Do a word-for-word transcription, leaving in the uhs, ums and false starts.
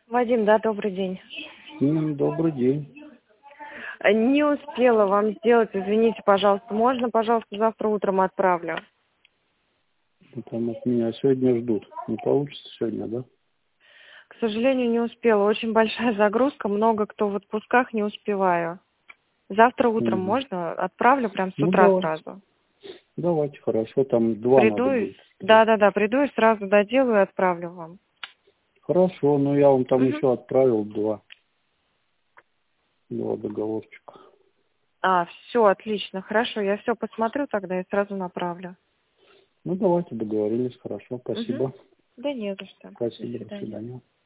Вадим, да, добрый день. М, Добрый день. Не успела вам сделать, извините, пожалуйста. Можно, пожалуйста, завтра утром отправлю? Там от меня сегодня ждут. Не получится сегодня, да? К сожалению, не успела. Очень большая загрузка, много кто в отпусках, не успеваю. Завтра утром Мгм. можно? Отправлю прям с Ну утра давайте. сразу. Давайте, хорошо. Там два надо Приду и... будет. Да-да-да, приду и сразу доделаю и отправлю вам. Хорошо, но я вам там Мгм. еще отправил два. Два договорчика. А, все, отлично, хорошо. Я все посмотрю тогда и сразу направлю. Ну давайте, договорились. Хорошо, Мгм. спасибо. Да не за что. До Спасибо, до свидания. свидания.